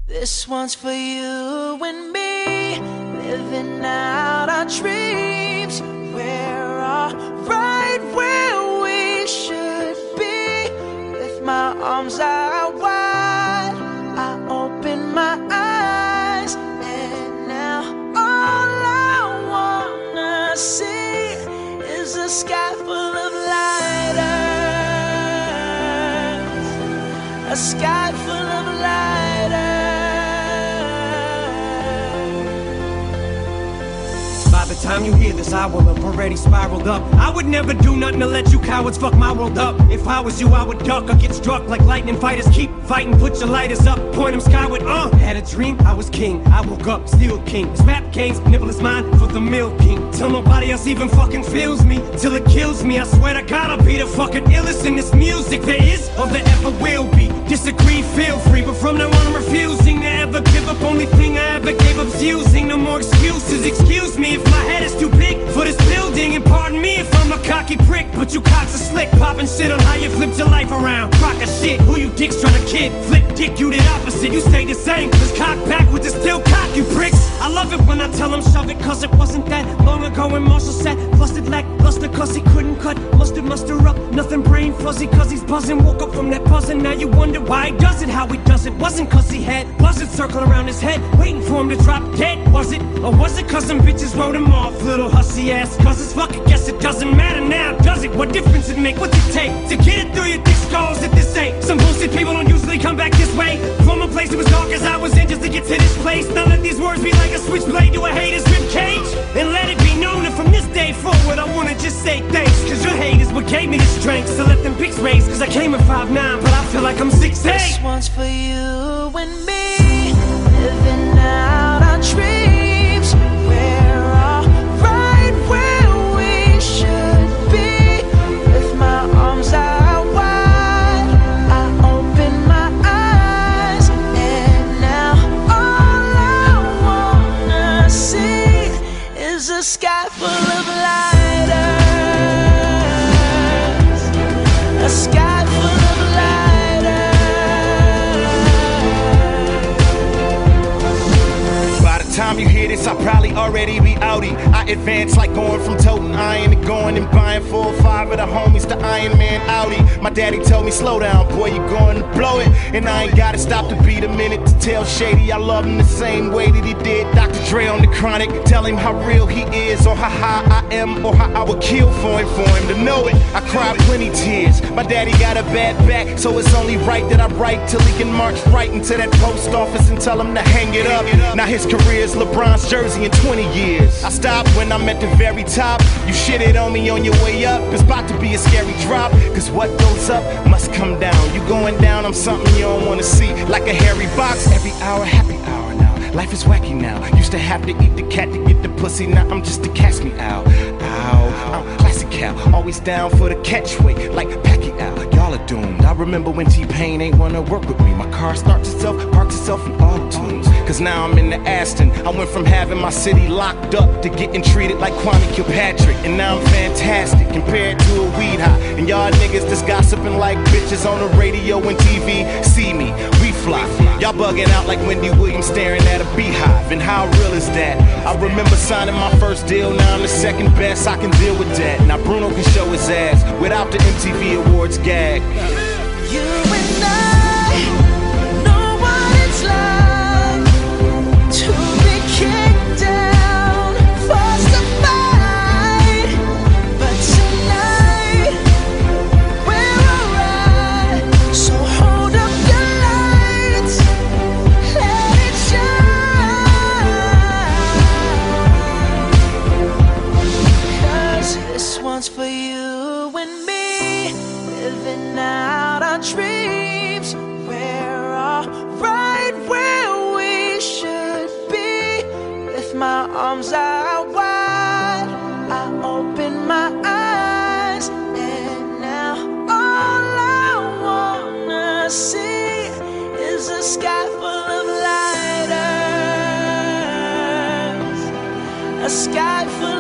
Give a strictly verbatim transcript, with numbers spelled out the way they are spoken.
This one's for you and me, living out our dreams. We're all right where we should be. With my arms out wide, I open my eyes, and now all I wanna see is a sky full of lighters, a sky full of lighters. By the time you hear this, I will have already spiraled up. I would never do nothing to let you cowards fuck my world up. If I was you, I would duck or get struck like lightning fighters. Keep fighting, put your lighters up, point them skyward, uh Had a dream, I was king, I woke up, still king. This rap game's nibble is mine for the milking. Till nobody else even fucking feels me, till it kills me. I swear to God, I'll be the fucking illest in this music there is or there ever will be. Disagree, feel free, but from now on I'm refusing to ever give up. Only thing I ever gave up's using. No more excuses, excuse me if my head is too big for this building, and pardon me if I'm a cocky prick, but you cocks are slick, popping shit on how you flipped your life around. Crock of shit, who you dicks trying to kid? Flip dick, you the opposite, you stay the same. Cause cock backwards is still cock, you pricks. I love it when I tell them shove it, cause it wasn't that long ago when Marshall sat flustered lackluster cause he couldn't cut mustard muster up, nothing brain fuzzy cause he's buzzing. Woke up from that buzzing, now you wonder why he does it, how he does it. Wasn't cause he had buzzards circling around his head waiting for him to drop dead, was it? Or was it cause some bitches wrote him off, little hussy ass? Cause it's fuck, I guess it doesn't matter now, does it? What difference it make? What's it take to get it through your thick skulls that this ain't some bullshit? People don't usually come back this way from a place that was dark as I was in just to get to this place. Now let these words be like a switchblade to a hater's ribcage, and let it be known that from this day forward I wanna just say thanks. Cause your hate is what gave me the strength to let them pics raise. Cause I came at five nine, but I feel like I'm six eight. This one's for you and me, living out our dreams. We're all right where we should be. With my arms out wide, I open my eyes, and now all I wanna see is a sky full of lighters, a sky full of Time you hear this, I'll probably already be outie. I advance like going from toting iron to going and buying four or five of the homies to Iron Man Audi. My daddy told me, slow down, boy, you going to blow it. And I ain't gotta stop to beat a minute to tell Shady I love him the same way that he did Doctor Dre on the Chronic. Tell him how real he is, or how high I am, or how I would kill for him, for him to know it. I cried plenty tears. My daddy got a bad back, so it's only right that I write till he can march right into that post office and tell him to hang it up. Now his career is LeBron's jersey in twenty years. I stopped when I'm at the very top. You shitted on me on your way up. It's about to be a scary drop, cause what goes up must come down. You going down, I'm something you don't wanna see. Like a hairy box, every hour, happy hour now. Life is wacky now. Used to have to eat the cat to get the pussy. Now I'm just a catch me out. Ow, I'm classic Cal. Always down for the catchweight, like Pacquiao. Y'all are doomed. I remember when T-Pain ain't wanna work with me. My car starts itself, parks itself in auto-tunes. Cause now I'm in the Aston. I went from having my city locked up to getting treated like Kwame Kilpatrick. And now I'm fantastic compared to a weed high. And y'all niggas just gossiping like bitches on the radio and T V. See me, we fly. Y'all bugging out like Wendy Williams staring at a beehive. And how real is that? I remember signing my first deal, now I'm the second best. I can deal with that. Now Bruno can show his ass without the M T V Awards gag. You and I know what it's like to be kicked down, forced to fight. But tonight we're alright. So hold up your lights, let it shine. Cause this one's for you and me, living out our dreams. We're all right where we should be. With my arms out wide, I open my eyes, and now all I wanna see is a sky full of lighters, a sky full